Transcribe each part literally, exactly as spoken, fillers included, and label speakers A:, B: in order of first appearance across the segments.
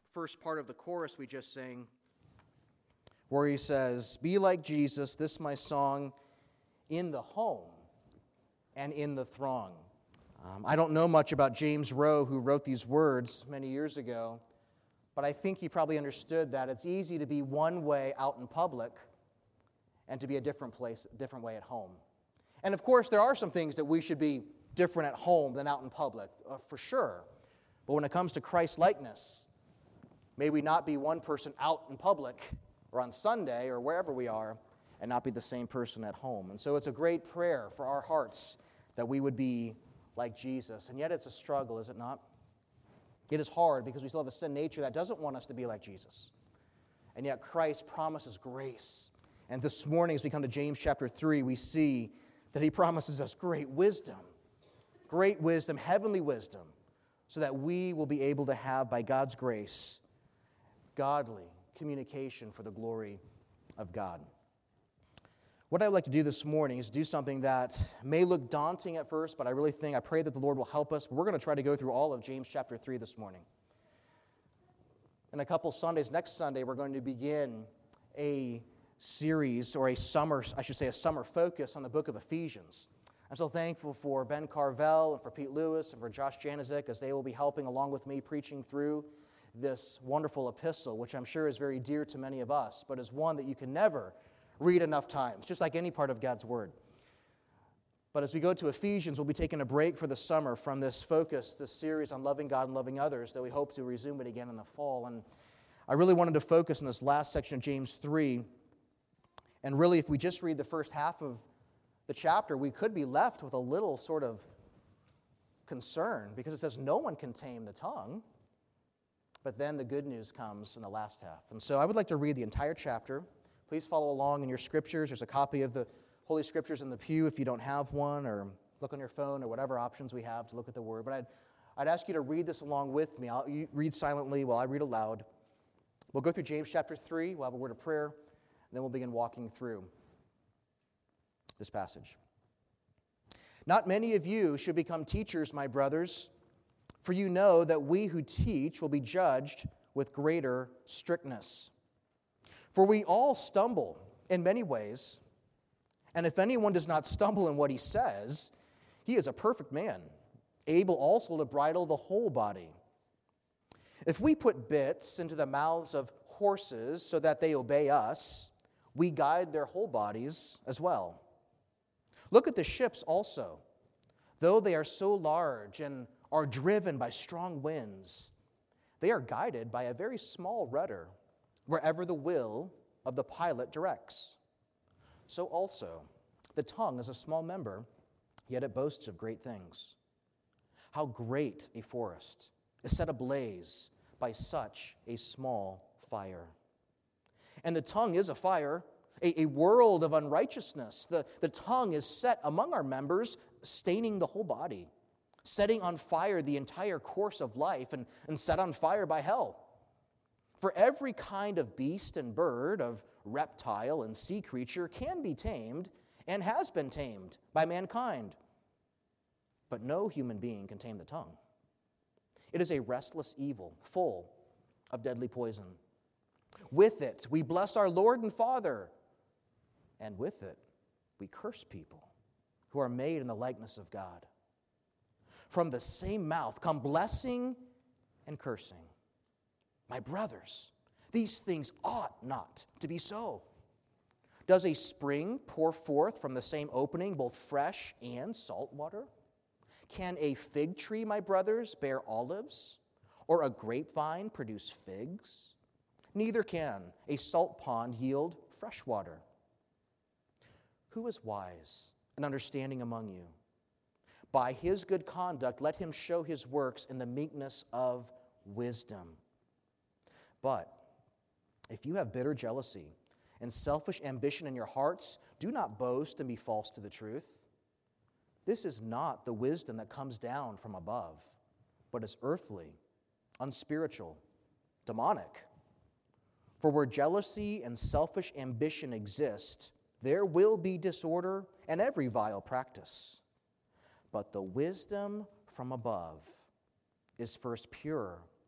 A: first part of the chorus we just sang, where he says, "Be like Jesus, this my song, in the home and in the throng." Um, I don't know much about James Rowe, who wrote these words many years ago, but I think he probably understood that it's easy to be one way out in public and to be a different place, different way at home. And of course, there are some things that we should be different at home than out in public, uh, for sure. But when it comes to Christ-likeness, may we not be one person out in public or on Sunday or wherever we are and not be the same person at home. And so it's a great prayer for our hearts that we would be like Jesus. And yet it's a struggle, is it not? It is hard because we still have a sin nature that doesn't want us to be like Jesus. And yet Christ promises grace. And this morning, as we come to James chapter three, we see that he promises us great wisdom, great wisdom, heavenly wisdom, so that we will be able to have, by God's grace, godly communication for the glory of God. What I would like to do this morning is do something that may look daunting at first, but I really think, I pray that the Lord will help us. We're going to try to go through all of James chapter three this morning. In a couple Sundays, next Sunday, we're going to begin a series, or a summer, I should say a summer focus on the book of Ephesians. I'm so thankful for Ben Carvel and for Pete Lewis and for Josh Janizik, as they will be helping along with me preaching through this wonderful epistle, which I'm sure is very dear to many of us, but is one that you can never read enough times, just like any part of God's Word. But as we go to Ephesians, we'll be taking a break for the summer from this focus, this series on loving God and loving others, that we hope to resume it again in the fall. And I really wanted to focus on this last section of James three. And really, if we just read the first half of the chapter, we could be left with a little sort of concern, because it says no one can tame the tongue. But then the good news comes in the last half. And so I would like to read the entire chapter. Please follow along in your scriptures. There's a copy of the Holy Scriptures in the pew if you don't have one, or look on your phone, or whatever options we have to look at the Word. But I'd, I'd ask you to read this along with me. I'll you read silently while I read aloud. We'll go through James chapter three. We'll have a word of prayer. And then we'll begin walking through this passage. "Not many of you should become teachers, my brothers, for you know that we who teach will be judged with greater strictness. For we all stumble in many ways, and if anyone does not stumble in what he says, he is a perfect man, able also to bridle the whole body. If we put bits into the mouths of horses so that they obey us, we guide their whole bodies as well. Look at the ships also. Though they are so large and are driven by strong winds, they are guided by a very small rudder, wherever the will of the pilot directs. So also, the tongue is a small member, yet it boasts of great things. How great a forest is set ablaze by such a small fire. And the tongue is a fire, a, a world of unrighteousness. The, the tongue is set among our members, staining the whole body, setting on fire the entire course of life, and, and set on fire by hell. For every kind of beast and bird, of reptile and sea creature can be tamed and has been tamed by mankind. But no human being can tame the tongue. It is a restless evil, full of deadly poison. With it we bless our Lord and Father, and with it we curse people who are made in the likeness of God. From the same mouth come blessing and cursing. My brothers, these things ought not to be so. Does a spring pour forth from the same opening both fresh and salt water? Can a fig tree, my brothers, bear olives, or a grapevine produce figs? Neither can a salt pond yield fresh water. Who is wise and understanding among you? By his good conduct, let him show his works in the meekness of wisdom. But if you have bitter jealousy and selfish ambition in your hearts, do not boast and be false to the truth. This is not the wisdom that comes down from above, but is earthly, unspiritual, demonic. For where jealousy and selfish ambition exist, there will be disorder and every vile practice. But the wisdom from above is first pure,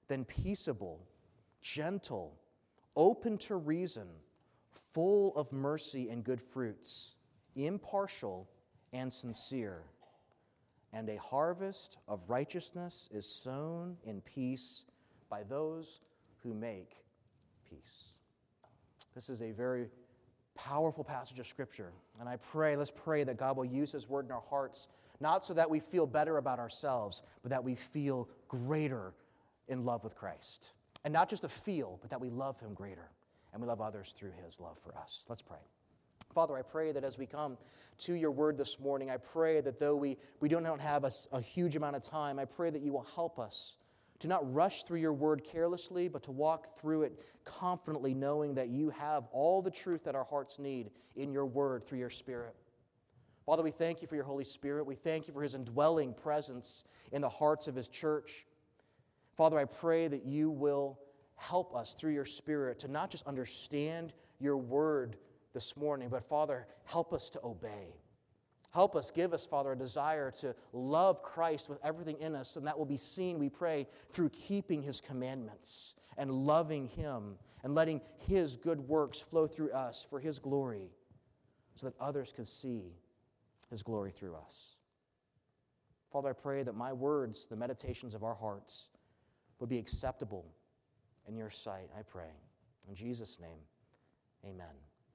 A: then peaceable, gentle, open to reason, full of mercy and good fruits, impartial and sincere. And a harvest of righteousness is sown in peace by those who make peace. This is a very powerful passage of Scripture. And I pray, let's pray that God will use His word in our hearts, not so that we feel better about ourselves, but that we feel greater in love with Christ. And not just a feel, but that we love Him greater, and we love others through His love for us. Let's pray. Father, I pray that as we come to your word this morning, I pray that though we, we don't have a, a huge amount of time, I pray that you will help us to not rush through your word carelessly, but to walk through it confidently, knowing that you have all the truth that our hearts need in your word through your Spirit. Father, we thank you for your Holy Spirit. We thank you for his indwelling presence in the hearts of his church. Father, I pray that you will help us through your Spirit to not just understand your word this morning, but Father, help us to obey. Help us, give us, Father, a desire to love Christ with everything in us, and that will be seen, we pray, through keeping his commandments and loving him and letting his good works flow through us for his glory so that others can see his glory through us. Father, I pray that my words, the meditations of our hearts, would be acceptable in your sight, I pray. In Jesus' name, amen.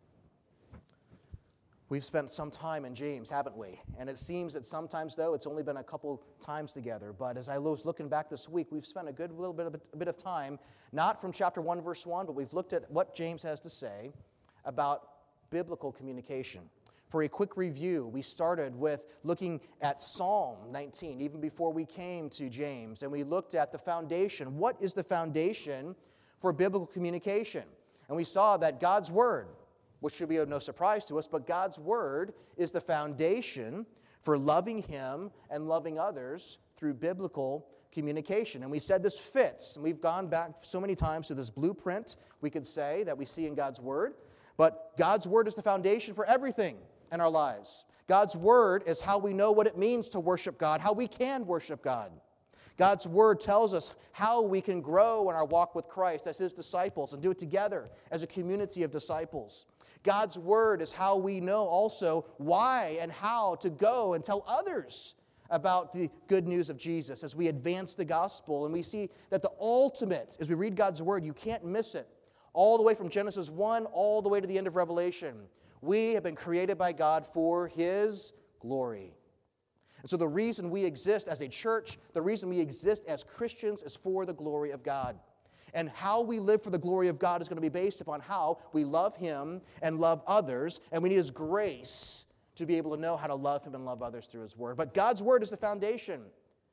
A: We've spent some time in James, haven't we? And it seems that sometimes, though, it's only been a couple times together. But as I was looking back this week, we've spent a good little bit of, a bit of time, not from chapter one, verse one, but we've looked at what James has to say about biblical communication. For a quick review, we started with looking at Psalm nineteen, even before we came to James, and we looked at the foundation. What is the foundation for biblical communication? And we saw that God's Word, which should be of no surprise to us, but God's Word is the foundation for loving him and loving others through biblical communication. And we said this fits, and we've gone back so many times to this blueprint, we could say, that we see in God's Word. But God's Word is the foundation for everything in our lives. God's Word is how we know what it means to worship God, how we can worship God. God's Word tells us how we can grow in our walk with Christ as his disciples and do it together as a community of disciples. God's Word is how we know also why and how to go and tell others about the good news of Jesus as we advance the gospel. And we see that the ultimate, as we read God's Word, you can't miss it, all the way from Genesis one all the way to the end of Revelation. We have been created by God for his glory. And so the reason we exist as a church, the reason we exist as Christians is for the glory of God. And how we live for the glory of God is going to be based upon how we love him and love others. And we need his grace to be able to know how to love him and love others through his word. But God's word is the foundation.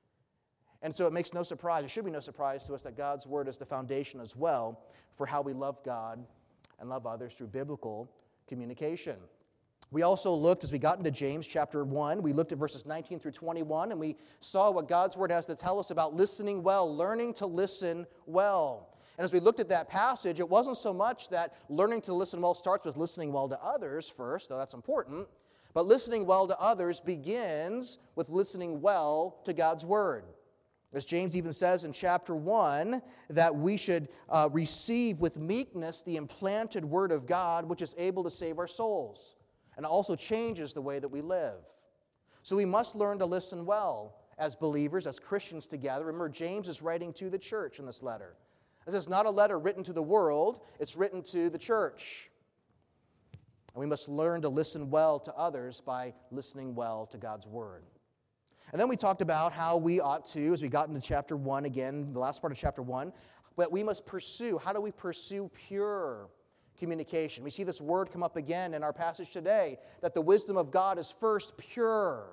A: And so it makes no surprise, it should be no surprise to us that God's word is the foundation as well for how we love God and love others through biblical communication. We also looked, as we got into James chapter one, we looked at verses nineteen through twenty-one, and we saw what God's word has to tell us about listening well, learning to listen well. And as we looked at that passage, it wasn't so much that learning to listen well starts with listening well to others first, though that's important, but listening well to others begins with listening well to God's word. As James even says in chapter one, that we should uh, receive with meekness the implanted word of God, which is able to save our souls, and also changes the way that we live. So we must learn to listen well as believers, as Christians together. Remember, James is writing to the church in this letter. This is not a letter written to the world, it's written to the church. And we must learn to listen well to others by listening well to God's word. And then we talked about how we ought to, as we got into chapter one again, the last part of chapter one, but we must pursue. How do we pursue pure communication? We see this word come up again in our passage today, that the wisdom of God is first pure.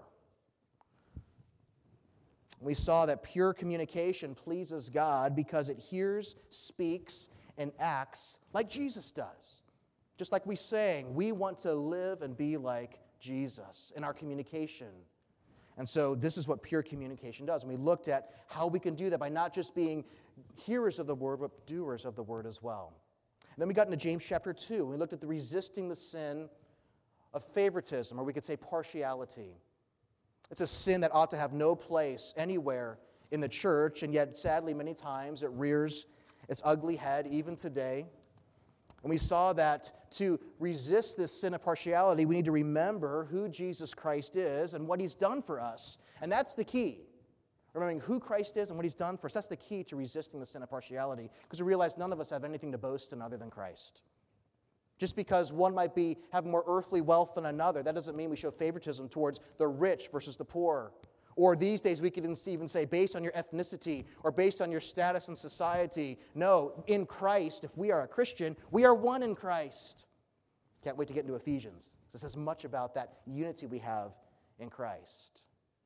A: We saw that pure communication pleases God because it hears, speaks, and acts like Jesus does. Just like we sang, we want to live and be like Jesus in our communication. And so this is what pure communication does. And we looked at how we can do that by not just being hearers of the word, but doers of the word as well. And then we got into James chapter two. We looked at the resisting the sin of favoritism, or we could say partiality. It's a sin that ought to have no place anywhere in the church, and yet sadly many times it rears its ugly head even today. And we saw that to resist this sin of partiality, we need to remember who Jesus Christ is and what he's done for us. And that's the key. Remembering who Christ is and what he's done for us, that's the key to resisting the sin of partiality, because we realize none of us have anything to boast in other than Christ. Just because one might be have more earthly wealth than another, that doesn't mean we show favoritism towards the rich versus the poor. Or these days we could even say based on your ethnicity or based on your status in society. No, in Christ, if we are a Christian, we are one in Christ. Can't wait to get into Ephesians. It says much about that unity we have in Christ.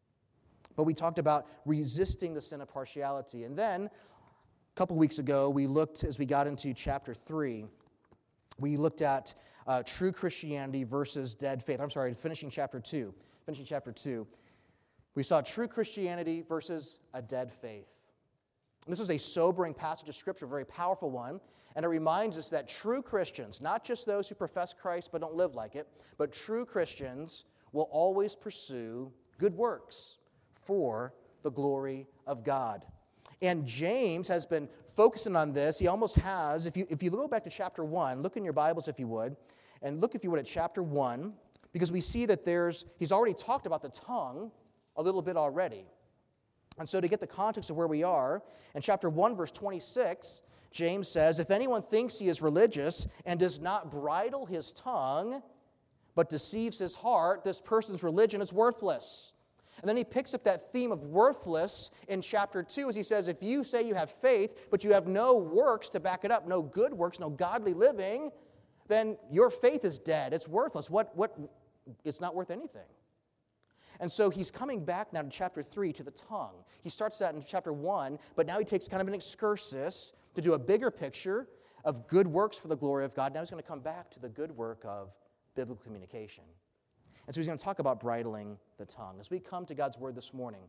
A: But we talked about resisting the sin of partiality. And then, a couple weeks ago, we looked, as we got into chapter three, we looked at uh, true Christianity versus dead faith. I'm sorry, finishing chapter two. Finishing chapter two. We saw true Christianity versus a dead faith. And this is a sobering passage of Scripture, a very powerful one, and it reminds us that true Christians, not just those who profess Christ but don't live like it, but true Christians will always pursue good works for the glory of God. And James has been focusing on this. He almost has. If you, if you go back to chapter one, look in your Bibles if you would, and look if you would at chapter one, because we see that there's, he's already talked about the tongue a little bit already. And so to get the context of where we are, in chapter one, verse twenty-six, James says, if anyone thinks he is religious and does not bridle his tongue, but deceives his heart, this person's religion is worthless. And then he picks up that theme of worthless in chapter two as he says, if you say you have faith, but you have no works to back it up, no good works, no godly living, then your faith is dead. It's worthless. What, what, it's not worth anything. And so he's coming back now to chapter three, to the tongue. He starts that in chapter one, but now he takes kind of an excursus to do a bigger picture of good works for the glory of God. Now he's going to come back to the good work of biblical communication. And so he's going to talk about bridling the tongue. As we come to God's word this morning,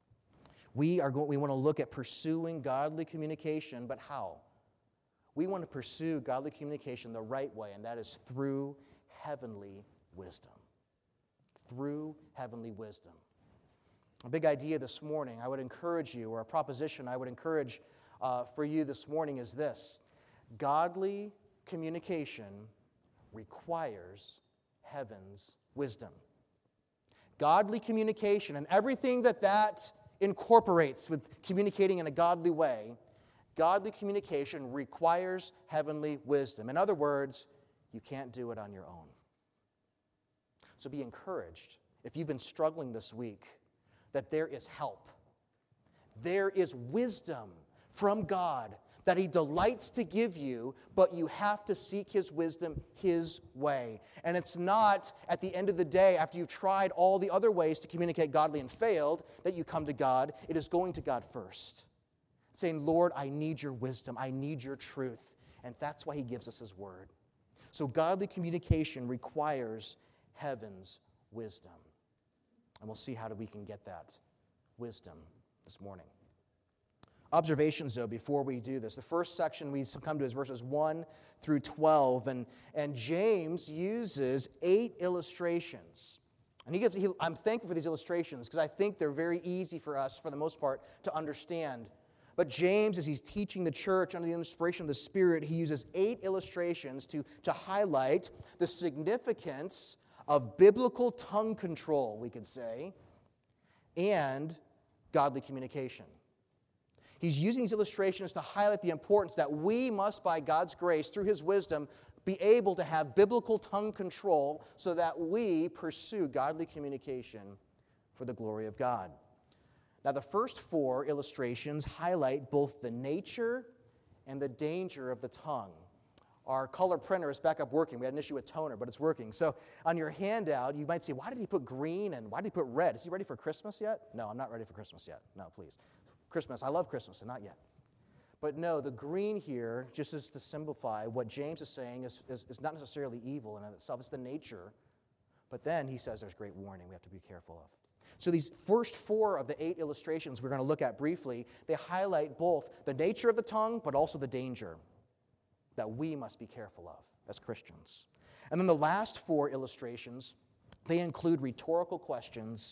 A: we are going, we want to look at pursuing godly communication, but how? We want to pursue godly communication the right way, and that is through heavenly wisdom. Through heavenly wisdom. A big idea this morning I would encourage you, or a proposition I would encourage uh, for you this morning is this. Godly communication requires heaven's wisdom. Godly communication and everything that that incorporates with communicating in a godly way, godly communication requires heavenly wisdom. In other words, you can't do it on your own. So be encouraged, if you've been struggling this week, that there is help. There is wisdom from God that He delights to give you, but you have to seek His wisdom His way. And it's not at the end of the day, after you've tried all the other ways to communicate godly and failed, that you come to God. It is going to God first, saying, Lord, I need your wisdom. I need your truth. And that's why He gives us His word. So godly communication requires heaven's wisdom. And we'll see how we can get that wisdom this morning. Observations, though, before we do this. The first section we come to is verses one through twelve, and, and James uses eight illustrations. And he gives. He, I'm thankful for these illustrations because I think they're very easy for us, for the most part, to understand. But James, as he's teaching the church under the inspiration of the Spirit, he uses eight illustrations to, to highlight the significance of biblical tongue control, we could say, and godly communication. He's using these illustrations to highlight the importance that we must, by God's grace, through His wisdom, be able to have biblical tongue control so that we pursue godly communication for the glory of God. Now, the first four illustrations highlight both the nature and the danger of the tongue. Our color printer is back up working. We had an issue with toner, but it's working. So on your handout, you might say, why did he put green and why did he put red? Is he ready for Christmas yet? No, I'm not ready for Christmas yet. No, please. Christmas, I love Christmas, and not yet. But no, the green here, just is to simplify, what James is saying is, is, is not necessarily evil in and of itself. It's the nature. But then he says there's great warning we have to be careful of. So these first four of the eight illustrations we're going to look at briefly, they highlight both the nature of the tongue, but also the danger that we must be careful of as Christians. And then the last four illustrations, they include rhetorical questions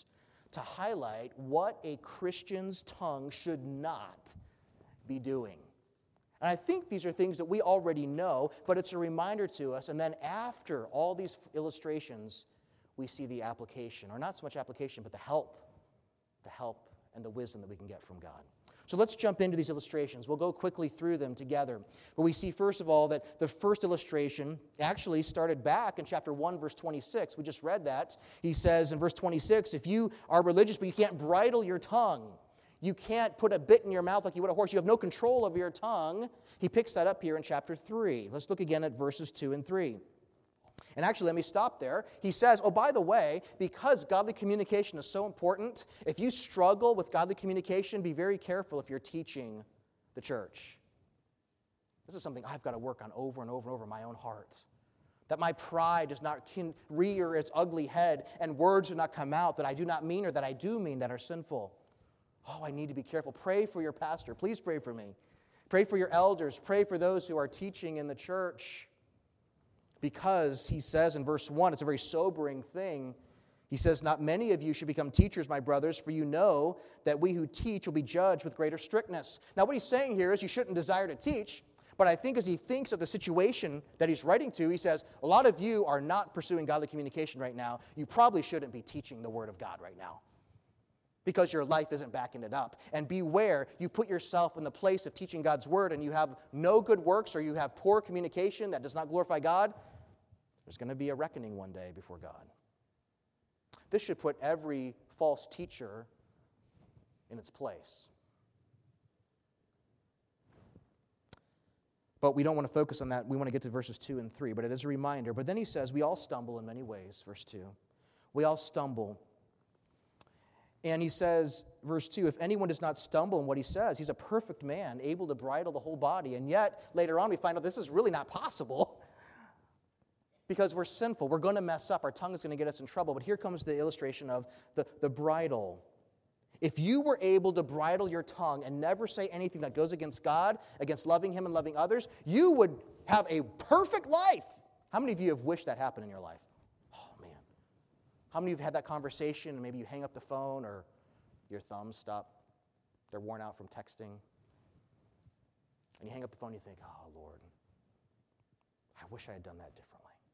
A: to highlight what a Christian's tongue should not be doing. And I think these are things that we already know, but it's a reminder to us. And then after all these illustrations, we see the application, or not so much application, but the help, the help and the wisdom that we can get from God. So let's jump into these illustrations. We'll go quickly through them together. But we see, first of all, that the first illustration actually started back in chapter one, verse twenty-six. We just read that. He says in verse twenty-six, if you are religious, but you can't bridle your tongue, you can't put a bit in your mouth like you would a horse, you have no control over your tongue. He picks that up here in chapter three. Let's look again at verses two and three. And actually, let me stop there. He says, oh, by the way, because godly communication is so important, if you struggle with godly communication, be very careful if you're teaching the church. This is something I've got to work on over and over and over in my own heart. That my pride does not rear its ugly head and words do not come out that I do not mean or that I do mean that are sinful. Oh, I need to be careful. Pray for your pastor. Please pray for me. Pray for your elders. Pray for those who are teaching in the church. Because he says in verse one, it's a very sobering thing. He says, not many of you should become teachers, my brothers, for you know that we who teach will be judged with greater strictness. Now what he's saying here is you shouldn't desire to teach, but I think as he thinks of the situation that he's writing to, he says, a lot of you are not pursuing godly communication right now. You probably shouldn't be teaching the Word of God right now, because your life isn't backing it up. And beware, you put yourself in the place of teaching God's Word and you have no good works or you have poor communication that does not glorify God, there's going to be a reckoning one day before God. This should put every false teacher in its place. But we don't want to focus on that. We want to get to verses two and three, but it is a reminder. But then he says, we all stumble in many ways, verse two. We all stumble. And he says, verse two, if anyone does not stumble in what he says, he's a perfect man, able to bridle the whole body. And yet, later on, we find out this is really not possible because we're sinful. We're going to mess up. Our tongue is going to get us in trouble. But here comes the illustration of the, the bridle. If you were able to bridle your tongue and never say anything that goes against God, against loving Him and loving others, you would have a perfect life. How many of you have wished that happened in your life? How many of you have had that conversation and maybe you hang up the phone or your thumbs stop, they're worn out from texting, and you hang up the phone and you think, oh, Lord, I wish I had done that differently.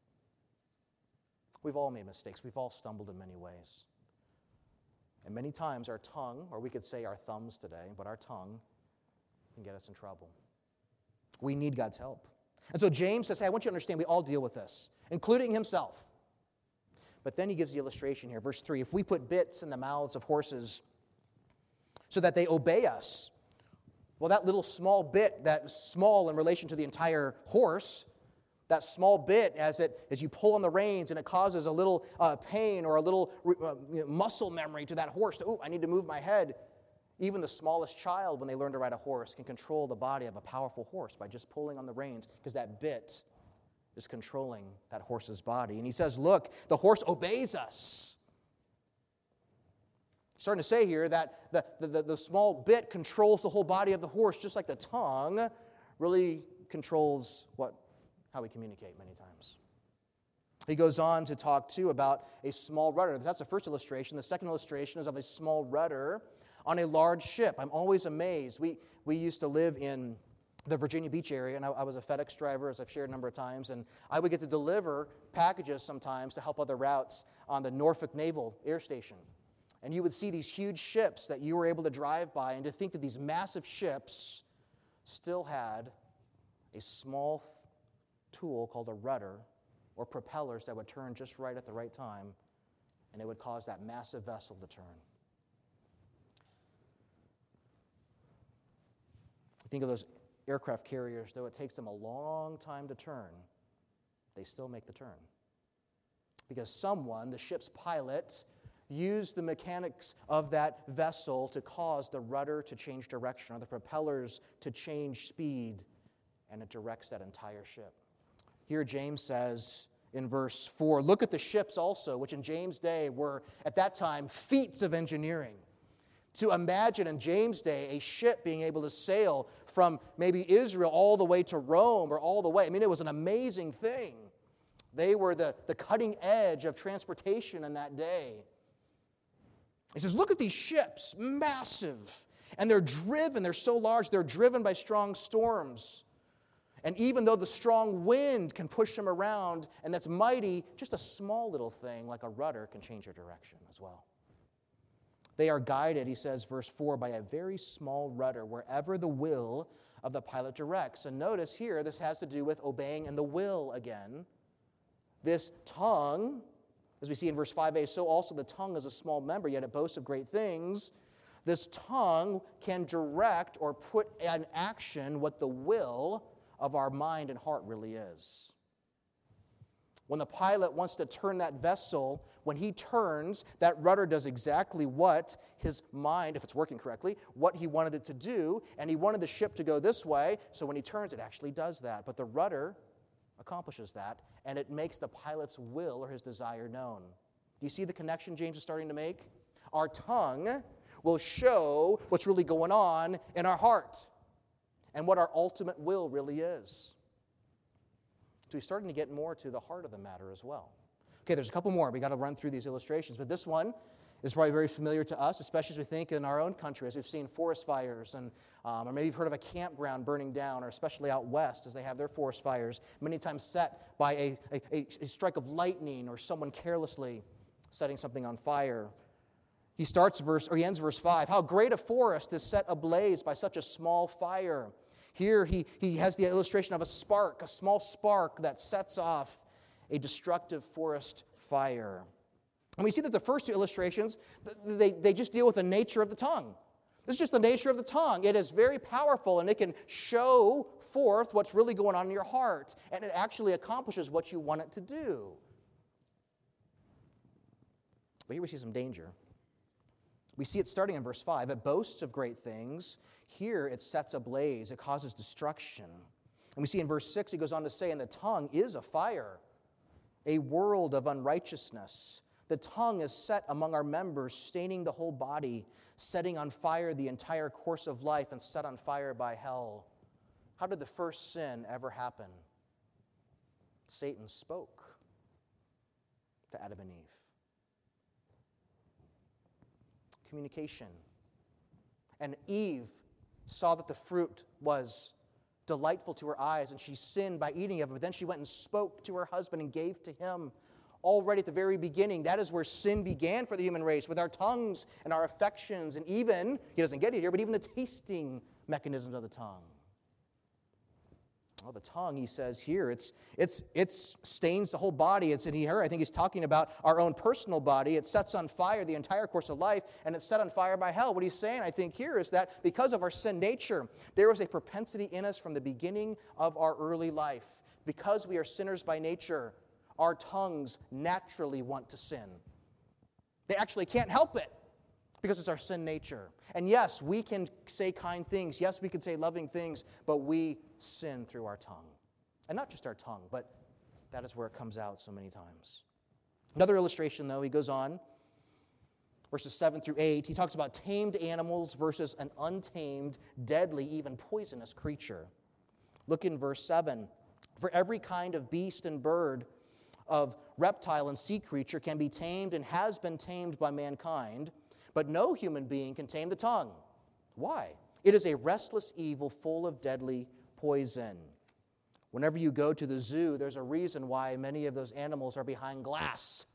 A: We've all made mistakes. We've all stumbled in many ways. And many times our tongue, or we could say our thumbs today, but our tongue can get us in trouble. We need God's help. And so James says, hey, I want you to understand we all deal with this, including himself. But then he gives the illustration here, verse three. If we put bits in the mouths of horses so that they obey us, well, that little small bit, that small in relation to the entire horse, that small bit as it as you pull on the reins and it causes a little uh, pain or a little uh, muscle memory to that horse. Oh, I need to move my head. Even the smallest child, when they learn to ride a horse, can control the body of a powerful horse by just pulling on the reins because that bit is controlling that horse's body. And he says, look, the horse obeys us. Starting to say here that the, the, the small bit controls the whole body of the horse, just like the tongue really controls what how we communicate many times. He goes on to talk, too, about a small rudder. That's the first illustration. The second illustration is of a small rudder on a large ship. I'm always amazed. We, we used to live in the Virginia Beach area, and I, I was a FedEx driver, as I've shared a number of times, and I would get to deliver packages sometimes to help other routes on the Norfolk Naval Air Station. And you would see these huge ships that you were able to drive by, and to think that these massive ships still had a small th- tool called a rudder or propellers that would turn just right at the right time, and it would cause that massive vessel to turn. Think of those aircraft carriers, though it takes them a long time to turn, they still make the turn. Because someone, the ship's pilot, used the mechanics of that vessel to cause the rudder to change direction or the propellers to change speed, and it directs that entire ship. Here James says in verse four, look at the ships also, which in James' day were, at that time, feats of engineering. To imagine in James' day a ship being able to sail from maybe Israel all the way to Rome or all the way. I mean, it was an amazing thing. They were the, the cutting edge of transportation in that day. He says, look at these ships, massive. And they're driven, they're so large, they're driven by strong storms. And even though the strong wind can push them around, and that's mighty, just a small little thing like a rudder can change their direction as well. They are guided, he says, verse four, by a very small rudder wherever the will of the pilot directs. And notice here, this has to do with obeying and the will again. This tongue, as we see in verse five a, so also the tongue is a small member, yet it boasts of great things. This tongue can direct or put in action what the will of our mind and heart really is. When the pilot wants to turn that vessel, when he turns, that rudder does exactly what his mind, if it's working correctly, what he wanted it to do, and he wanted the ship to go this way, so when he turns, it actually does that. But the rudder accomplishes that, and it makes the pilot's will or his desire known. Do you see the connection James is starting to make? Our tongue will show what's really going on in our heart and what our ultimate will really is. So he's starting to get more to the heart of the matter as well. Okay, there's a couple more. We got to run through these illustrations, but this one is probably very familiar to us, especially as we think in our own country, as we've seen forest fires, and um, or maybe you've heard of a campground burning down, or especially out west as they have their forest fires, many times set by a, a, a strike of lightning or someone carelessly setting something on fire. He starts verse, or he ends verse five. How great a forest is set ablaze by such a small fire. Here he, he has the illustration of a spark, a small spark that sets off a destructive forest fire. And we see that the first two illustrations, they, they just deal with the nature of the tongue. This is just the nature of the tongue. It is very powerful, and it can show forth what's really going on in your heart, and it actually accomplishes what you want it to do. But here we see some danger. We see it starting in verse five. It boasts of great things. Here it sets ablaze. It causes destruction. And we see in verse six, he goes on to say, and the tongue is a fire, a world of unrighteousness. The tongue is set among our members, staining the whole body, setting on fire the entire course of life, and set on fire by hell. How did the first sin ever happen? Satan spoke to Adam and Eve. Communication. And Eve saw that the fruit was delightful to her eyes, and she sinned by eating of it. But then she went and spoke to her husband and gave to him. Already at the very beginning, that is where sin began for the human race, with our tongues and our affections, and even, he doesn't get it here, but even the tasting mechanisms of the tongue. Well, the tongue, he says here, it's it's it's stains the whole body. It's in here, I think he's talking about our own personal body. It sets on fire the entire course of life, and it's set on fire by hell. What he's saying, I think, here is that because of our sin nature, there is a propensity in us from the beginning of our early life. Because we are sinners by nature, our tongues naturally want to sin. They actually can't help it because it's our sin nature. And yes, we can say kind things. Yes, we can say loving things, but we sin through our tongue. And not just our tongue, but that is where it comes out so many times. Another illustration, though, he goes on, verses seven through eight. He talks about tamed animals versus an untamed, deadly, even poisonous creature. Look in verse seven. For every kind of beast and bird, of reptile and sea creature can be tamed and has been tamed by mankind, but no human being can tame the tongue. Why? It is a restless evil full of deadly poison. Whenever you go to the zoo, there's a reason why many of those animals are behind glass.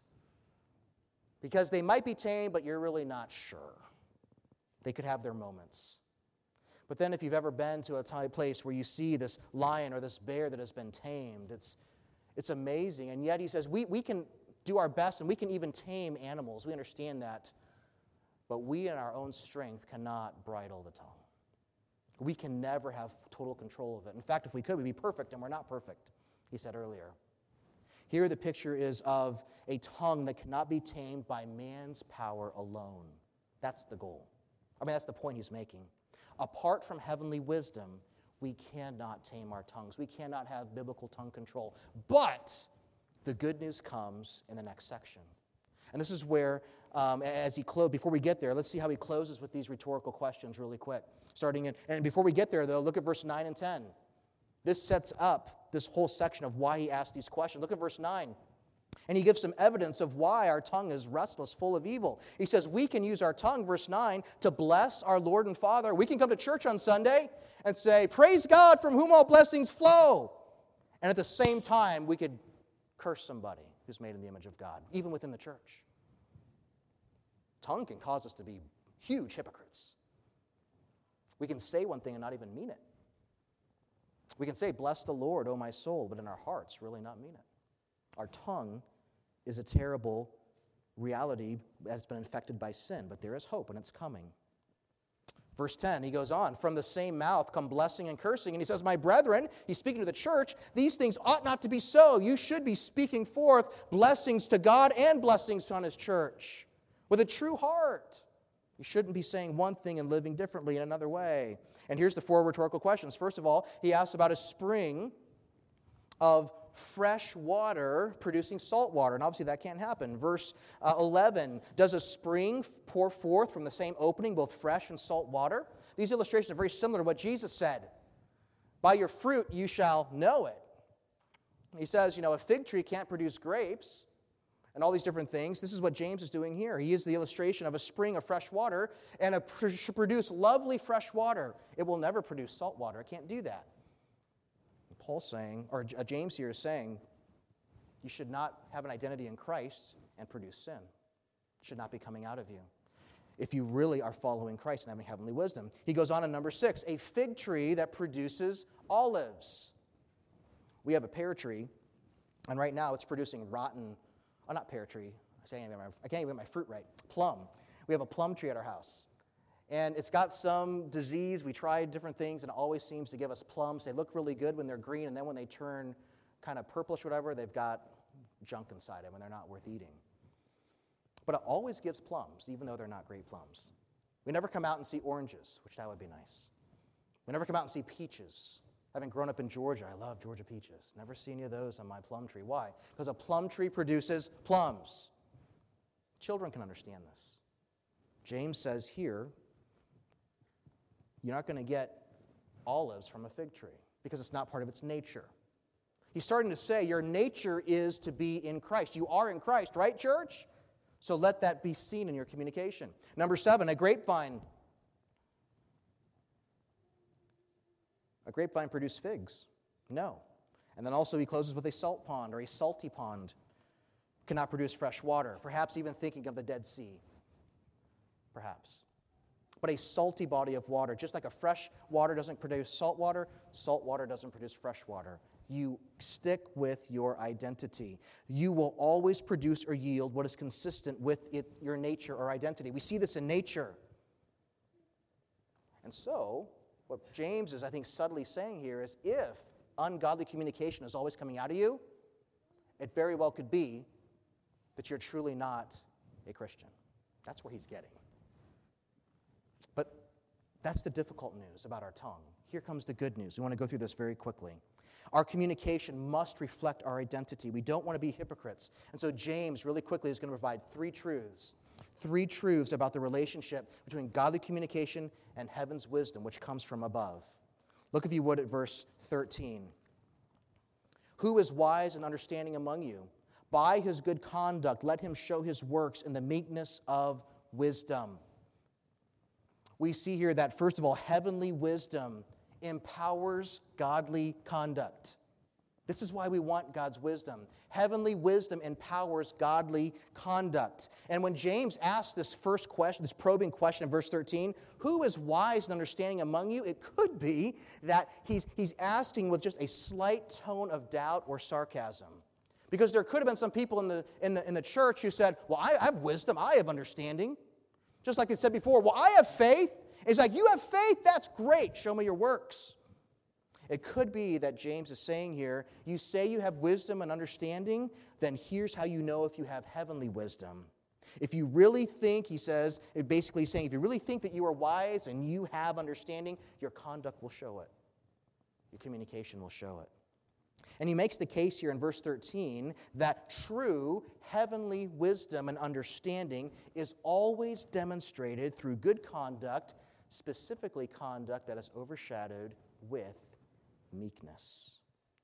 A: Because they might be tamed, but you're really not sure. They could have their moments. But then if you've ever been to a place where you see this lion or this bear that has been tamed, it's It's amazing. And yet he says we, we can do our best and we can even tame animals. We understand that. But we in our own strength cannot bridle the tongue. We can never have total control of it. In fact, if we could, we'd be perfect, and we're not perfect, he said earlier. Here the picture is of a tongue that cannot be tamed by man's power alone. That's the goal. I mean, that's the point he's making. Apart from heavenly wisdom, we cannot tame our tongues. We cannot have biblical tongue control. But the good news comes in the next section. And this is where, um, as he closes, before we get there, let's see how he closes with these rhetorical questions really quick. Starting in, and before we get there, though, look at verse nine and ten. This sets up this whole section of why he asked these questions. Look at verse nine. And he gives some evidence of why our tongue is restless, full of evil. He says we can use our tongue, verse nine, to bless our Lord and Father. We can come to church on Sunday and say, praise God from whom all blessings flow. And at the same time, we could curse somebody who's made in the image of God, even within the church. Tongue can cause us to be huge hypocrites. We can say one thing and not even mean it. We can say, bless the Lord, O my soul, but in our hearts really not mean it. Our tongue is a terrible reality that's been infected by sin, but there is hope, and it's coming. Verse ten, he goes on, from the same mouth come blessing and cursing. And he says, my brethren, he's speaking to the church, these things ought not to be so. You should be speaking forth blessings to God and blessings on his church with a true heart. You shouldn't be saying one thing and living differently in another way. And here's the four rhetorical questions. First of all, he asks about a spring of fresh water producing salt water. And obviously that can't happen. Verse uh, eleven, does a spring pour forth from the same opening both fresh and salt water? These illustrations are very similar to what Jesus said. By your fruit you shall know it. He says, you know, a fig tree can't produce grapes and all these different things. This is what James is doing here. He is the illustration of a spring of fresh water, and it should produce lovely fresh water. It will never produce salt water. It can't do that. Paul's saying, or James here is saying, you should not have an identity in Christ and produce sin. It should not be coming out of you if you really are following Christ and having heavenly wisdom. He goes on in number six, a fig tree that produces olives. We have a pear tree, and right now it's producing rotten, oh, not pear tree, I can't even get my, I can't even get my fruit right, plum. We have a plum tree at our house. And it's got some disease. We tried different things, and it always seems to give us plums. They look really good when they're green, and then when they turn kind of purplish or whatever, they've got junk inside them, and they're not worth eating. But it always gives plums, even though they're not great plums. We never come out and see oranges, which that would be nice. We never come out and see peaches. Having grown up in Georgia, I love Georgia peaches. Never see any of those on my plum tree. Why? Because a plum tree produces plums. Children can understand this. James says here, you're not going to get olives from a fig tree because it's not part of its nature. He's starting to say your nature is to be in Christ. You are in Christ, right, church? So let that be seen in your communication. Number seven, a grapevine. A grapevine produce figs? No. And then also he closes with a salt pond or a salty pond. Cannot produce fresh water. Perhaps even thinking of the Dead Sea. Perhaps. But a salty body of water, just like a fresh water doesn't produce salt water, salt water doesn't produce fresh water. You stick with your identity. You will always produce or yield what is consistent with it, your nature or identity. We see this in nature. And so, what James is, I think, subtly saying here is if ungodly communication is always coming out of you, it very well could be that you're truly not a Christian. That's where he's getting. But that's the difficult news about our tongue. Here comes the good news. We want to go through this very quickly. Our communication must reflect our identity. We don't want to be hypocrites. And so James, really quickly, is going to provide three truths. Three truths about the relationship between godly communication and heaven's wisdom, which comes from above. Look, if you would, at verse thirteen. Who is wise and understanding among you? By his good conduct, let him show his works in the meekness of wisdom. We see here that, first of all, heavenly wisdom empowers godly conduct. This is why we want God's wisdom. Heavenly wisdom empowers godly conduct. And when James asks this first question, this probing question in verse thirteen, who is wise and understanding among you? It could be that he's, he's asking with just a slight tone of doubt or sarcasm. Because there could have been some people in the, in the, in the church who said, well, I, I have wisdom, I have understanding. Just like they said before, well, I have faith. It's like, you have faith? That's great. Show me your works. It could be that James is saying here, you say you have wisdom and understanding, then here's how you know if you have heavenly wisdom. If you really think, he says, it basically saying, if you really think that you are wise and you have understanding, your conduct will show it. Your communication will show it. And he makes the case here in verse thirteen that true heavenly wisdom and understanding is always demonstrated through good conduct, specifically conduct that is overshadowed with meekness.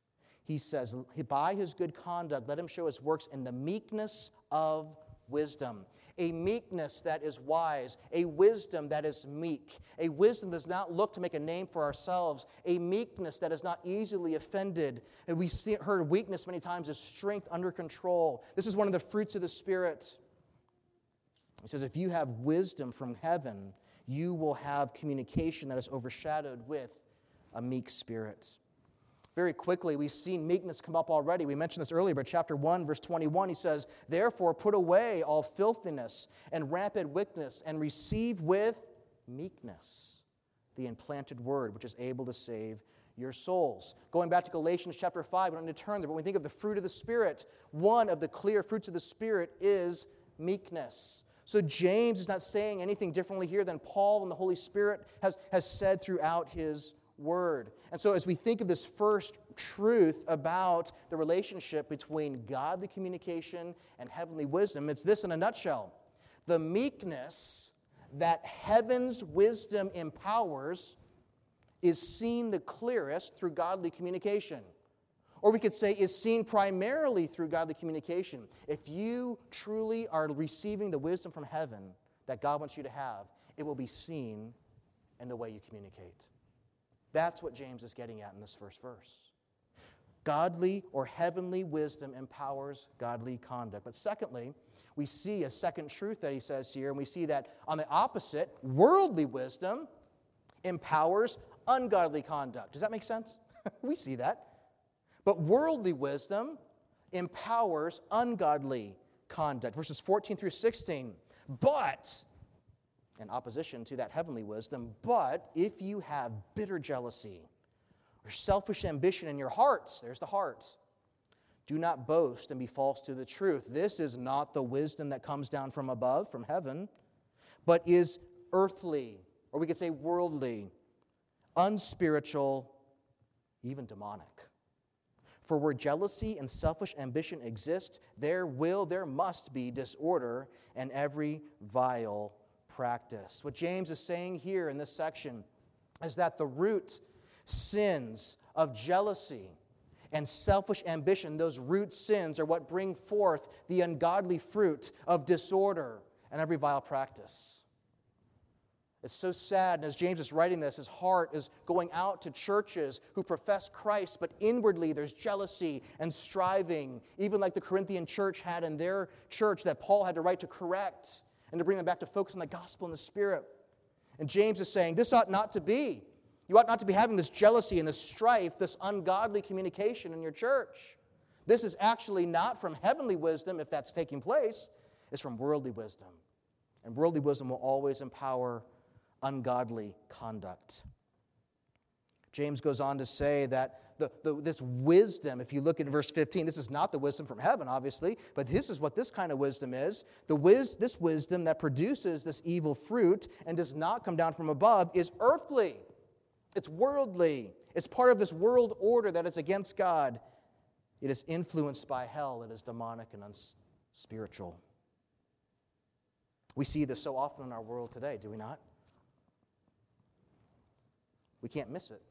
A: he says, by his good conduct, let him show his works in the meekness of wisdom. A meekness that is wise, a wisdom that is meek, a wisdom that does not look to make a name for ourselves, a meekness that is not easily offended. And we see, heard weakness many times as strength under control. This is one of the fruits of the Spirit. He says, if you have wisdom from heaven, you will have communication that is overshadowed with a meek spirit. Very quickly, we've seen meekness come up already. We mentioned this earlier, but chapter one, verse twenty-one, he says, therefore put away all filthiness and rampant wickedness and receive with meekness the implanted word, which is able to save your souls. Going back to Galatians chapter five, we don't need to turn there, but when we think of the fruit of the Spirit, one of the clear fruits of the Spirit is meekness. So James is not saying anything differently here than Paul and the Holy Spirit has, has said throughout his word. And so as we think of this first truth about the relationship between godly communication and heavenly wisdom, it's this in a nutshell. The meekness that heaven's wisdom empowers is seen the clearest through godly communication. Or we could say is seen primarily through godly communication. If you truly are receiving the wisdom from heaven that God wants you to have, it will be seen in the way you communicate. That's what James is getting at in this first verse. Godly or heavenly wisdom empowers godly conduct. But secondly, we see a second truth that he says here, and we see that on the opposite, worldly wisdom empowers ungodly conduct. Does that make sense? We see that. But worldly wisdom empowers ungodly conduct. Verses fourteen through sixteen. But, in opposition to that heavenly wisdom, but if you have bitter jealousy or selfish ambition in your hearts, there's the heart, do not boast and be false to the truth. This is not the wisdom that comes down from above, from heaven, but is earthly, or we could say worldly, unspiritual, even demonic. For where jealousy and selfish ambition exist, there will, there must be disorder and every vile practice. What James is saying here in this section is that the root sins of jealousy and selfish ambition, those root sins are what bring forth the ungodly fruit of disorder and every vile practice. It's so sad, and as James is writing this, his heart is going out to churches who profess Christ, but inwardly there's jealousy and striving, even like the Corinthian church had in their church that Paul had to write to correct and to bring them back to focus on the gospel and the Spirit. And James is saying, this ought not to be. You ought not to be having this jealousy and this strife, this ungodly communication in your church. This is actually not from heavenly wisdom, if that's taking place. It's from worldly wisdom. And worldly wisdom will always empower ungodly conduct. James goes on to say that the, the, this wisdom, if you look at verse fifteen, this is not the wisdom from heaven, obviously, but this is what this kind of wisdom is. The wis- this wisdom that produces this evil fruit and does not come down from above is earthly. It's worldly. It's part of this world order that is against God. It is influenced by hell. It is demonic and unspiritual. We see this so often in our world today, do we not? We can't miss it.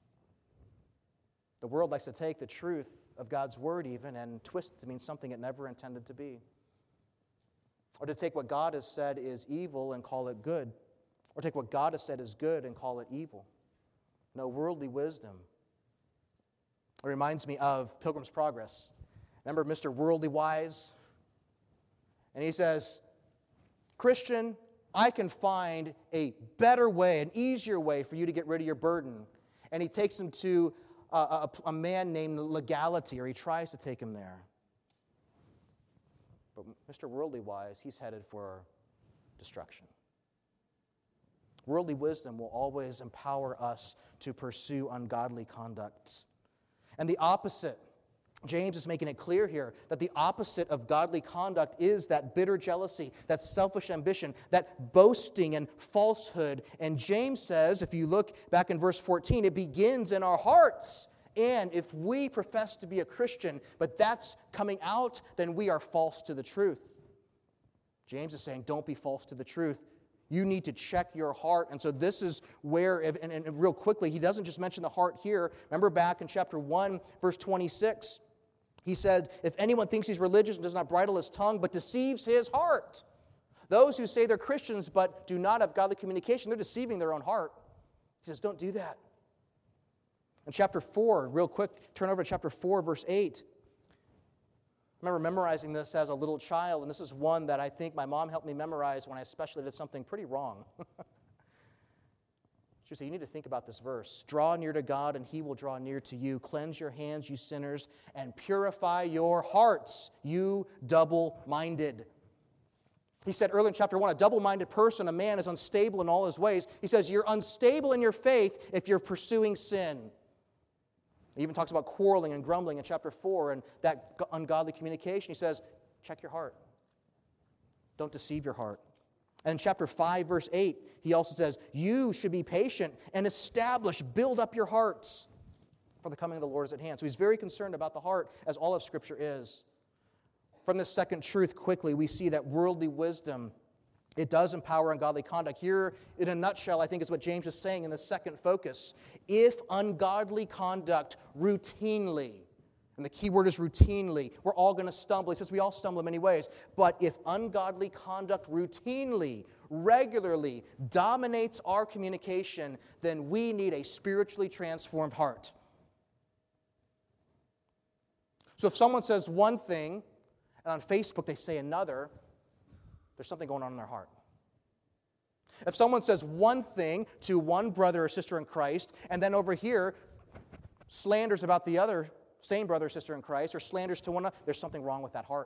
A: The world likes to take the truth of God's word even and twist it to mean something it never intended to be. Or to take what God has said is evil and call it good. Or take what God has said is good and call it evil. No, worldly wisdom. It reminds me of Pilgrim's Progress. Remember Mister Worldly Wise? And he says, Christian, I can find a better way, an easier way for you to get rid of your burden. And he takes him to a, a, a man named Legality, or he tries to take him there. But Mister Worldly Wise, he's headed for destruction. Worldly wisdom will always empower us to pursue ungodly conduct. And the opposite, James is making it clear here that the opposite of godly conduct is that bitter jealousy, that selfish ambition, that boasting and falsehood. And James says, if you look back in verse fourteen, it begins in our hearts. And if we profess to be a Christian, but that's coming out, then we are false to the truth. James is saying, don't be false to the truth. You need to check your heart. And so this is where, if, and, and real quickly, he doesn't just mention the heart here. Remember back in chapter one, verse twenty-six, he said, if anyone thinks he's religious and does not bridle his tongue, but deceives his heart. Those who say they're Christians but do not have godly communication, they're deceiving their own heart. He says, don't do that. In chapter four, real quick, turn over to chapter four, verse eight. I remember memorizing this as a little child, and this is one that I think my mom helped me memorize when I especially did something pretty wrong. She said, you need to think about this verse. Draw near to God, and he will draw near to you. Cleanse your hands, you sinners, and purify your hearts, you double-minded. He said earlier in chapter one, a double-minded person, a man is unstable in all his ways. He says, you're unstable in your faith if you're pursuing sin. He even talks about quarreling and grumbling in chapter four and that ungodly communication. He says, check your heart. Don't deceive your heart. And in chapter five, verse eight, he also says, you should be patient and establish, build up your hearts, for the coming of the Lord is at hand. So he's very concerned about the heart, as all of Scripture is. From this second truth, quickly, we see that worldly wisdom, it does empower ungodly conduct. Here, in a nutshell, I think is what James is saying in the second focus. If ungodly conduct routinely, and the key word is routinely, we're all going to stumble. He says we all stumble in many ways. But if ungodly conduct routinely, regularly dominates our communication, then we need a spiritually transformed heart. So if someone says one thing, and on Facebook they say another, there's something going on in their heart. If someone says one thing to one brother or sister in Christ, and then over here slanders about the other same brother or sister in Christ, or slanders to one another, there's something wrong with that heart.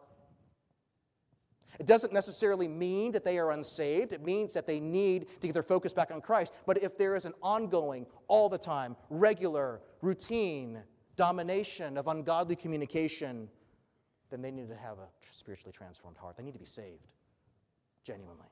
A: It doesn't necessarily mean that they are unsaved. It means that they need to get their focus back on Christ. But if there is an ongoing, all the time, regular, routine domination of ungodly communication, then they need to have a spiritually transformed heart. They need to be saved. Genuinely.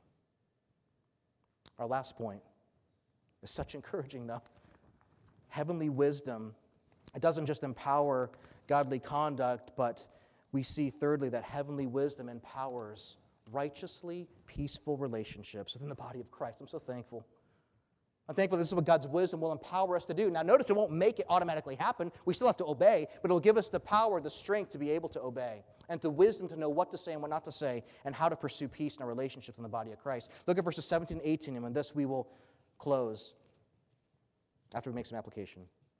A: Our last point is such encouraging, though. Heavenly wisdom, it doesn't just empower godly conduct, but we see, thirdly, that heavenly wisdom empowers righteously peaceful relationships within the body of Christ. I'm so thankful. I'm thankful this is what God's wisdom will empower us to do. Now, notice it won't make it automatically happen. We still have to obey, but it'll give us the power, the strength to be able to obey, and the wisdom to know what to say and what not to say, and how to pursue peace in our relationships in the body of Christ. Look at verses seventeen and eighteen, and with this we will close after we make some application.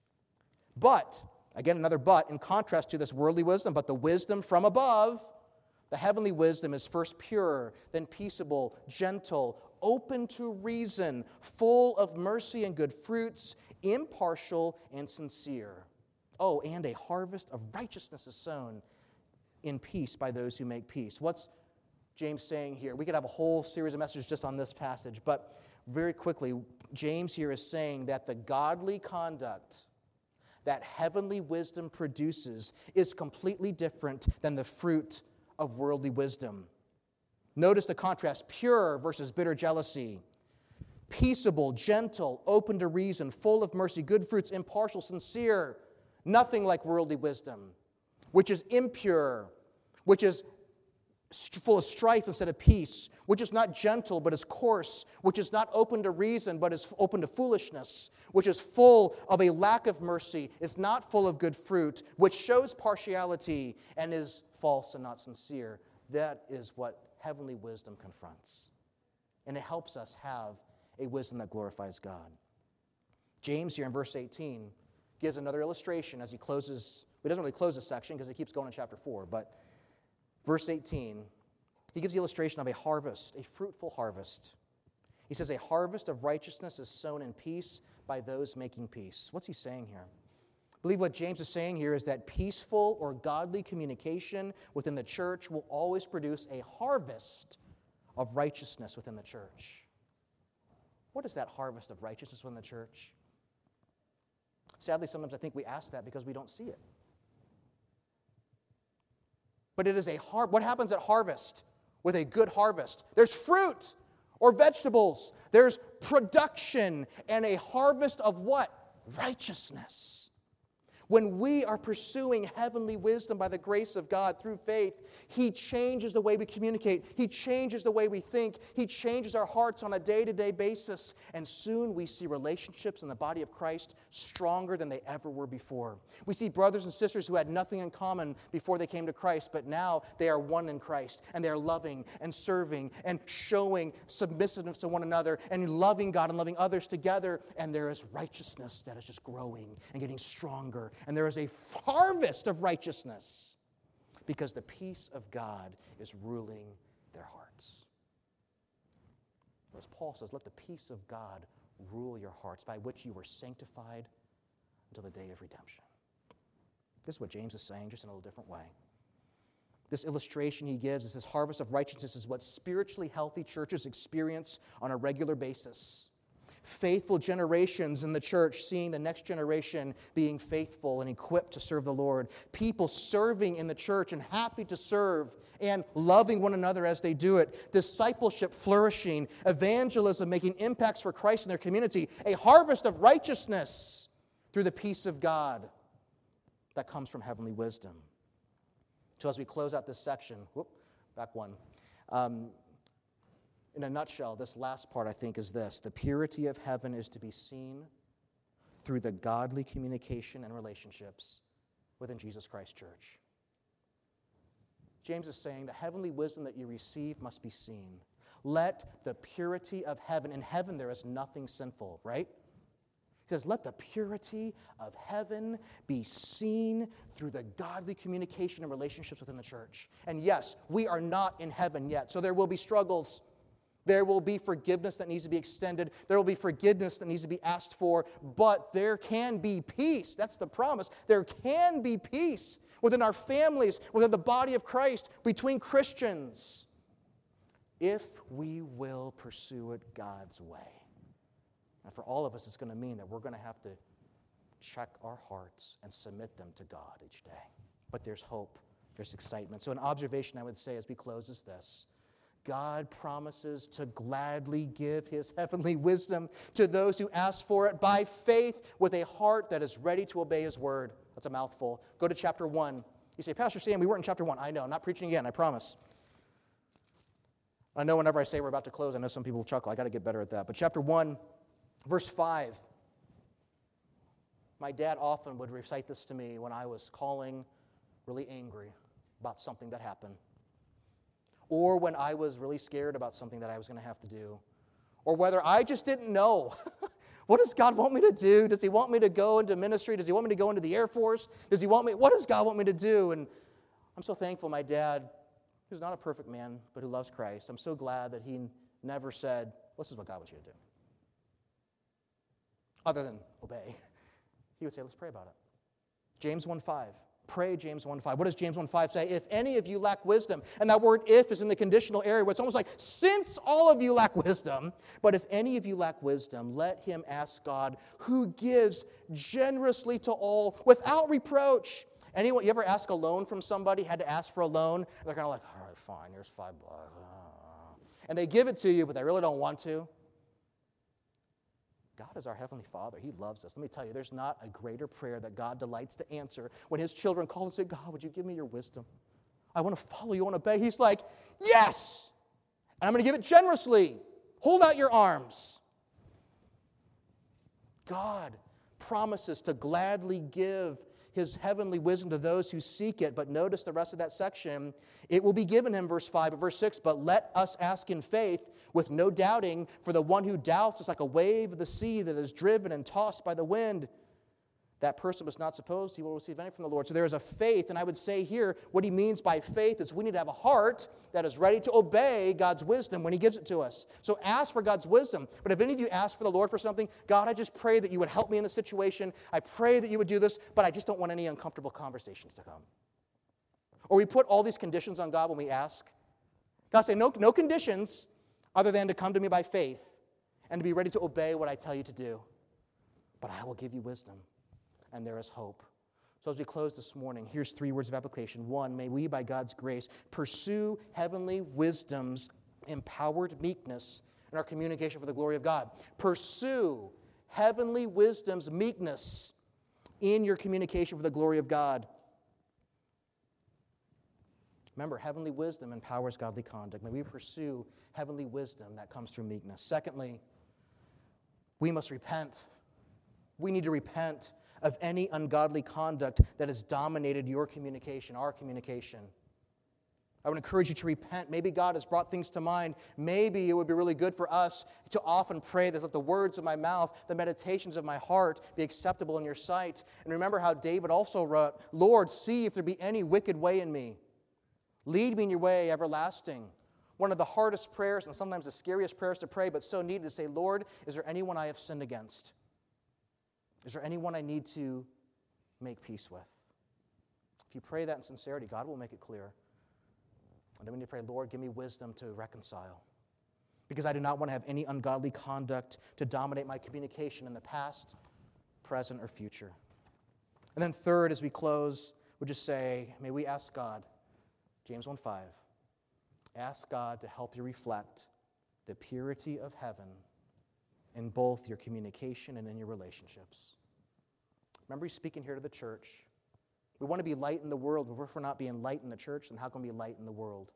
A: But, again, another but, in contrast to this worldly wisdom, but the wisdom from above, the heavenly wisdom is first pure, then peaceable, gentle, open to reason, full of mercy and good fruits, impartial and sincere. Oh, and a harvest of righteousness is sown in peace by those who make peace. What's James saying here? We could have a whole series of messages just on this passage, but very quickly, James here is saying that the godly conduct that heavenly wisdom produces is completely different than the fruit of worldly wisdom. Notice the contrast, pure versus bitter jealousy, peaceable, gentle, open to reason, full of mercy, good fruits, impartial, sincere, nothing like worldly wisdom, which is impure, which is full of strife instead of peace, which is not gentle but is coarse, which is not open to reason but is open to foolishness, which is full of a lack of mercy, is not full of good fruit, which shows partiality and is false and not sincere. That is what heavenly wisdom confronts. And it helps us have a wisdom that glorifies God. James here in verse eighteen gives another illustration as he closes. He doesn't really close this section because he keeps going in chapter four, but verse eighteen, he gives the illustration of a harvest, a fruitful harvest. He says, a harvest of righteousness is sown in peace by those making peace. What's he saying here? I believe what James is saying here is that peaceful or godly communication within the church will always produce a harvest of righteousness within the church. What is that harvest of righteousness within the church? Sadly, sometimes I think we ask that because we don't see it. But it is a har- what happens at harvest with a good harvest? There's fruit or vegetables. There's production and a harvest of what? Righteousness. When we are pursuing heavenly wisdom by the grace of God through faith, He changes the way we communicate. He changes the way we think. He changes our hearts on a day-to-day basis. And soon we see relationships in the body of Christ stronger than they ever were before. We see brothers and sisters who had nothing in common before they came to Christ, but now they are one in Christ, and they are loving and serving and showing submissiveness to one another and loving God and loving others together. And there is righteousness that is just growing and getting stronger. And there is a harvest of righteousness because the peace of God is ruling their hearts. As Paul says, let the peace of God rule your hearts, by which you were sanctified until the day of redemption. This is what James is saying, just in a little different way. This illustration he gives is this harvest of righteousness is what spiritually healthy churches experience on a regular basis. Faithful generations in the church seeing the next generation being faithful and equipped to serve the Lord. People serving in the church and happy to serve and loving one another as they do it. Discipleship flourishing. Evangelism making impacts for Christ in their community. A harvest of righteousness through the peace of God that comes from heavenly wisdom. So as we close out this section, whoop, back one. Um, In a nutshell, this last part, I think, is this. The purity of heaven is to be seen through the godly communication and relationships within Jesus Christ Church. James is saying the heavenly wisdom that you receive must be seen. Let the purity of heaven, in heaven there is nothing sinful, right? He says, let the purity of heaven be seen through the godly communication and relationships within the church. And yes, we are not in heaven yet, so there will be struggles. There will be forgiveness that needs to be extended. There will be forgiveness that needs to be asked for. But there can be peace. That's the promise. There can be peace within our families, within the body of Christ, between Christians, if we will pursue it God's way. And for all of us, it's going to mean that we're going to have to check our hearts and submit them to God each day. But there's hope. There's excitement. So an observation I would say as we close is this. God promises to gladly give His heavenly wisdom to those who ask for it by faith with a heart that is ready to obey His word. That's a mouthful. Go to chapter one. You say, Pastor Sam, we weren't in chapter one. I know. I'm not preaching again, I promise. I know whenever I say we're about to close, I know some people chuckle. I got to get better at that. But chapter one, verse five. My dad often would recite this to me when I was calling really angry about something that happened. Or when I was really scared about something that I was going to have to do. Or whether I just didn't know. What does God want me to do? Does He want me to go into ministry? Does He want me to go into the Air Force? Does He want me? What does God want me to do? And I'm so thankful my dad, who's not a perfect man, but who loves Christ, I'm so glad that he never said, this is what God wants you to do. Other than obey. He would say, let's pray about it. James one five. Pray, James one five. What does James one five say? If any of you lack wisdom, and that word if is in the conditional area where it's almost like, since all of you lack wisdom, but if any of you lack wisdom, let him ask God, who gives generously to all without reproach. Anyone, you ever ask a loan from somebody, had to ask for a loan? They're kind of like, all right, fine, here's five bucks. And they give it to you, but they really don't want to. God is our Heavenly Father. He loves us. Let me tell you, there's not a greater prayer that God delights to answer when His children call and say, God, would you give me your wisdom? I want to follow you, I want to obey. He's like, yes! And I'm going to give it generously. Hold out your arms. God promises to gladly give His heavenly wisdom to those who seek it. But notice the rest of that section. It will be given him, verse five, but verse six, but let us ask in faith with no doubting, for the one who doubts is like a wave of the sea that is driven and tossed by the wind. That person was not supposed he will receive anything from the Lord. So there is a faith, and I would say here, what he means by faith is we need to have a heart that is ready to obey God's wisdom when He gives it to us. So ask for God's wisdom. But if any of you ask for the Lord for something, God, I just pray that you would help me in this situation. I pray that you would do this, but I just don't want any uncomfortable conversations to come. Or we put all these conditions on God when we ask. God say, no, no conditions other than to come to me by faith and to be ready to obey what I tell you to do. But I will give you wisdom. And there is hope. So as we close this morning, here's three words of application. One, may we, by God's grace, pursue heavenly wisdom's empowered meekness in our communication for the glory of God. Pursue heavenly wisdom's meekness in your communication for the glory of God. Remember, heavenly wisdom empowers godly conduct. May we pursue heavenly wisdom that comes through meekness. Secondly, we must repent. We need to repent of any ungodly conduct that has dominated your communication, our communication. I would encourage you to repent. Maybe God has brought things to mind. Maybe it would be really good for us to often pray that let the words of my mouth, the meditations of my heart be acceptable in your sight. And remember how David also wrote, Lord, see if there be any wicked way in me. Lead me in your way everlasting. One of the hardest prayers and sometimes the scariest prayers to pray, but so needed to say, Lord, is there anyone I have sinned against? Is there anyone I need to make peace with? If you pray that in sincerity, God will make it clear. And then we need to pray, Lord, give me wisdom to reconcile. Because I do not want to have any ungodly conduct to dominate my communication in the past, present, or future. And then third, as we close, we'll just say, may we ask God, James one five, ask God to help you reflect the purity of heaven in both your communication and in your relationships. Remember, he's speaking here to the church. We want to be light in the world, but if we're not being light in the church, then how can we be light in the world?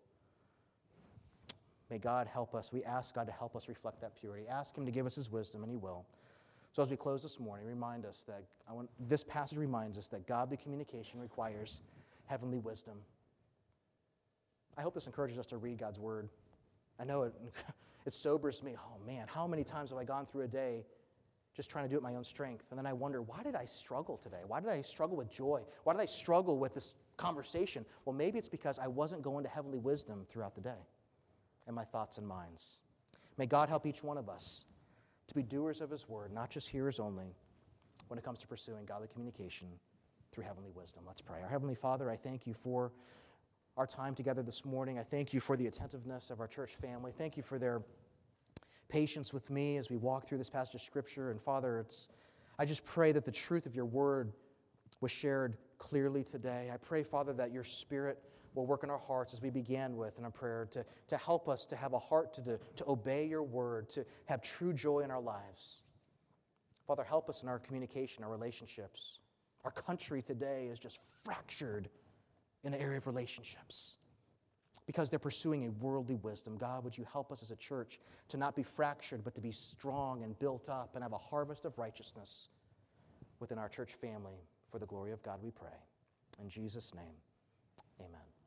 A: May God help us. We ask God to help us reflect that purity. Ask him to give us his wisdom, and he will. So as we close this morning, remind us that, I want, this passage reminds us that godly communication requires heavenly wisdom. I hope this encourages us to read God's word. I know it, it sobers me. Oh man, how many times have I gone through a day just trying to do it my own strength? And then I wonder, why did I struggle today? Why did I struggle with joy? Why did I struggle with this conversation? Well, maybe it's because I wasn't going to heavenly wisdom throughout the day and my thoughts and minds. May God help each one of us to be doers of his word, not just hearers only, when it comes to pursuing godly communication through heavenly wisdom. Let's pray. Our Heavenly Father, I thank you for our time together this morning. I thank you for the attentiveness of our church family. Thank you for their patience with me as we walk through this passage of Scripture. And Father, it's, I just pray that the truth of your word was shared clearly today. I pray, Father, that your Spirit will work in our hearts as we began with in our prayer to, to help us to have a heart to, to, to obey your word, to have true joy in our lives. Father, help us in our communication, our relationships. Our country today is just fractured in the area of relationships because they're pursuing a worldly wisdom. God, would you help us as a church to not be fractured, but to be strong and built up and have a harvest of righteousness within our church family. For the glory of God we pray. In Jesus' name, amen.